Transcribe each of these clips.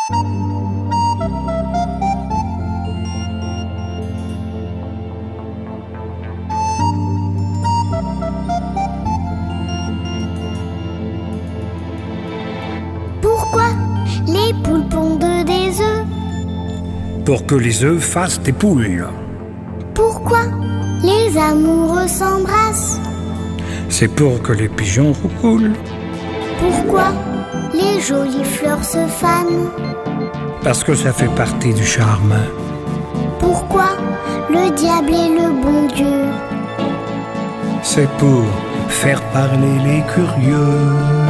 Pourquoi les poules pondent des œufs? Pour que les œufs fassent des poules. Pourquoi les amoureux s'embrassent? C'est pour que les pigeons roucoulent. Pourquoi les jolies fleurs se fanent? Parce que ça fait partie du charme. Pourquoi le diable est le bon Dieu? C'est pour faire parler les curieux.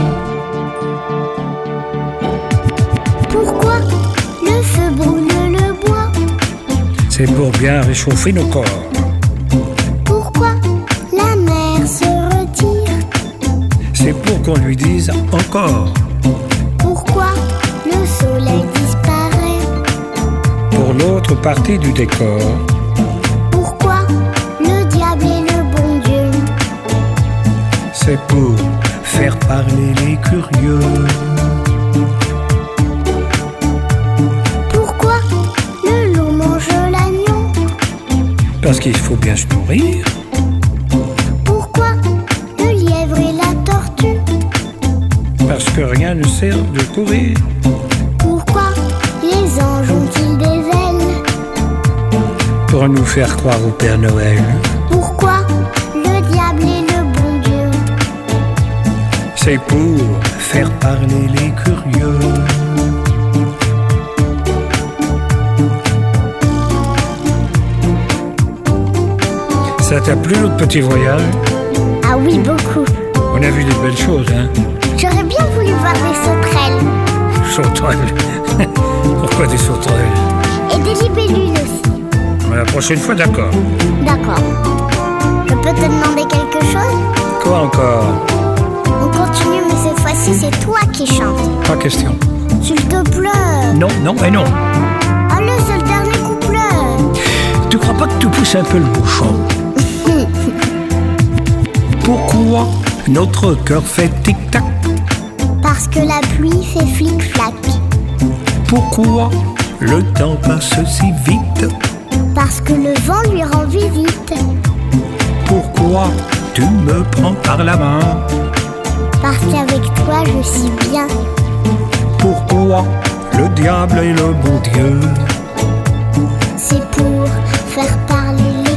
Pourquoi le feu brûle le bois? C'est pour bien réchauffer nos corps. Pourquoi la mer se retire? C'est pour qu'on lui dise encore. Pourquoi le soleil disparaît? Pour l'autre partie du décor. Pourquoi le diable est le bon Dieu? C'est pour faire parler les curieux. Pourquoi le loup mange l'agneau? Parce qu'il faut bien se nourrir. Pourquoi le lièvre et la tortue? Parce que rien ne sert de courir. Pourquoi les anges ont-ils des ailes? Pour nous faire croire au Père Noël. Pourquoi le diable est le bon Dieu? C'est pour faire parler les curieux. Ça t'a plu notre petit voyage? Ah oui, beaucoup. On a vu des belles choses, hein? J'aurais bien voulu voir des sauterelles. Sauterelles. Pourquoi des sauterelles? Et des libellules aussi. La prochaine fois, d'accord. D'accord. Je peux te demander quelque chose? Quoi encore? On continue, mais cette fois-ci, c'est toi qui chantes. Pas question. S'il te plaît. Non, non et non. Allez, c'est le dernier couplet. Tu crois pas que tu pousses un peu le bouchon? Pourquoi notre cœur fait tic-tac? Parce que la pluie fait flic-flac. Pourquoi le temps passe si vite? Parce que le vent lui rend visite. Pourquoi tu me prends par la main? Parce qu'avec toi je suis bien. Pourquoi le diable est le bon Dieu? C'est pour faire parler les